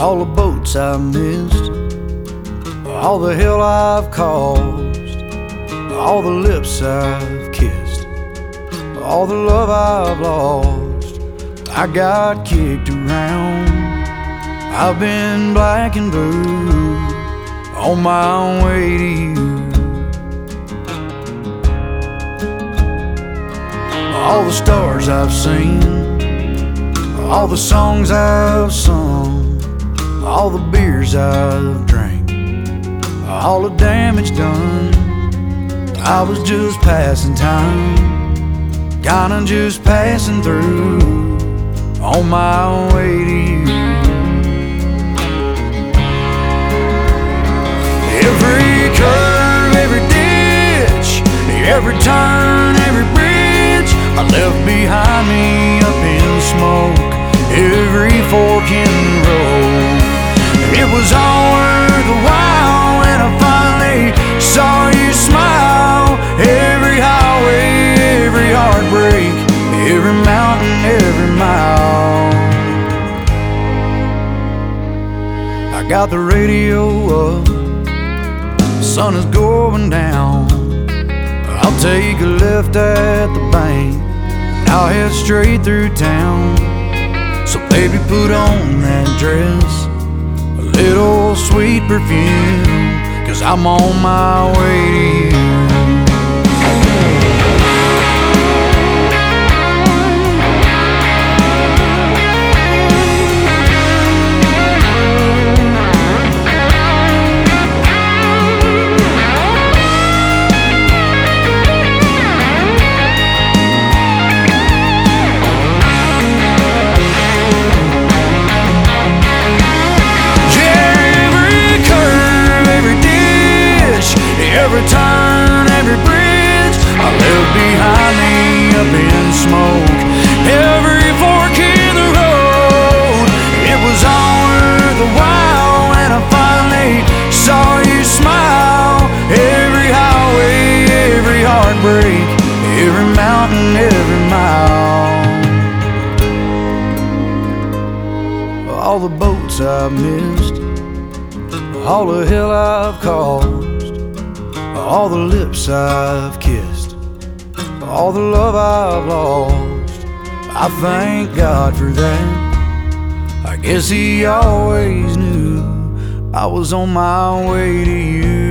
all the boats I've missed, all the hell I've caused, all the lips I've kissed, all the love I've lost. I got kicked around, I've been black and blue on my way to you. All the stars I've seen, all the songs I've sung, all the beers I've drank, all the damage done. I was just passing time, kinda just passing through on my way to you. Every curve, every ditch, every turn, every bridge I left behind me up in smoke, every fork in the road. It was all worth a while when I finally saw you smile. Every highway, every heartbreak, every mountain, every mile. I got the radio up, the sun is going down. I'll take a left at the bank, and I'll head straight through town. So baby, put on that dress, a little sweet perfume, 'cause I'm on my way to you. Every turn, every bridge I left behind me up in smoke, every fork in the road. It was all worth a while when I finally saw you smile. Every highway, every heartbreak, every mountain, every mile. All the boats I've missed, all the hell I've caused, all the lips I've kissed, all the love I've lost. I thank God for that. I guess He always knew I was on my way to you.